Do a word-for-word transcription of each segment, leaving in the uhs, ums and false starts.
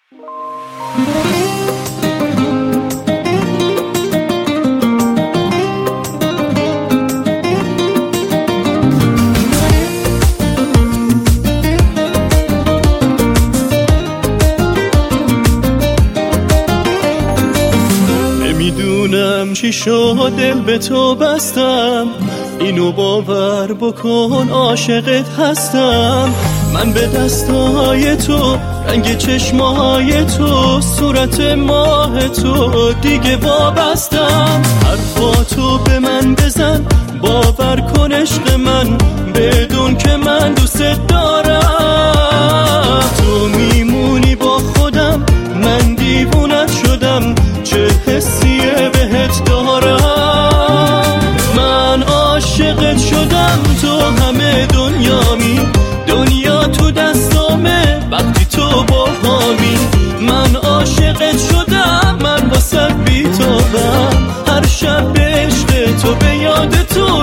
نمیدونم چی شد دل به تو بستم، اینو باور بکن عاشقت هستم. من به دستای تو، رنگ چشمای تو، صورت ماه تو دیگه وابستم. حرفاتو به من بزن، باور کن عشق من، بدون که من دوست دارم. تو میمونی با خودم، من دیوونت شدم، چه حسیه بهت دارم. من عاشقت شدم، تو همه دنیامی، دنیا تو دستامه وقتی تو با هامی. من عاشقت شدم، من واسه بی‌تابم، هر شب به عشق تو، به یاد تو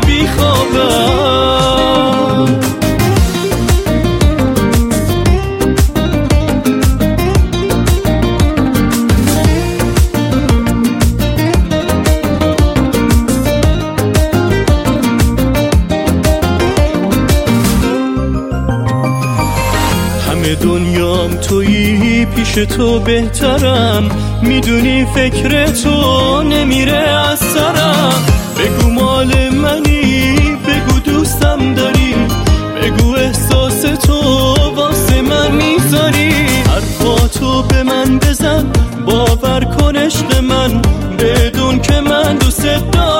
بیخوابم. دنیام تویی، پیش تو بهترم، میدونی فکر تو نمیره از سرم. بگو مال منی، بگو دوستم داری، بگو احساس تو واسه من میذاری. حرفاتو به من بزن، باور کن عشق من، بدون که من دوست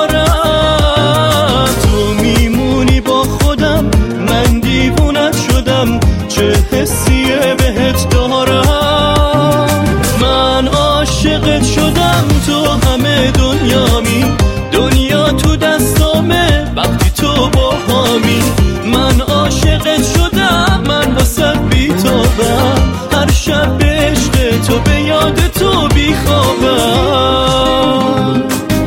دارم. تو میمونی با خودم، من دیوونت شدم، چه حسیه بهت دارم. من عاشقت شدم، تو همه دنیامی، دنیا تو دستامه وقتی تو با هامی. من عاشقت شدم، من واسه بی‌تابم، هر شب به عشق تو، به یاد تو بیخوابم.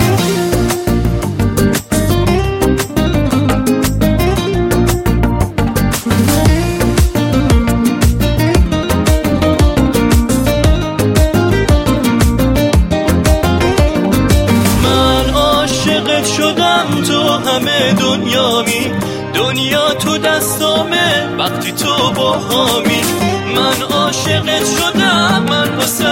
شدم، تو همه دنیامی، دنیا تو دستامه وقتی تو با هامی. من عاشقت شدم، من واسه